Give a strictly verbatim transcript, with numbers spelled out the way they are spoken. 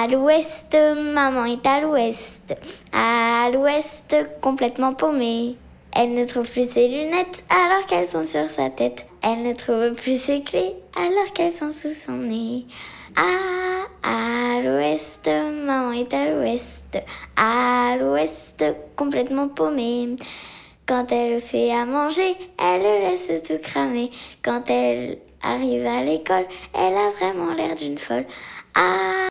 l'ouest, maman est à l'ouest. À l'ouest, complètement paumée. Elle ne trouve plus ses lunettes alors qu'elles sont sur sa tête. Elle ne trouve plus ses clés alors qu'elles sont sous son nez. À, à l'ouest, maman est à l'ouest. À l'ouest, complètement paumée. Quand elle fait à manger, elle laisse tout cramer. Quand elle arrive à l'école, elle a vraiment l'air d'une folle. À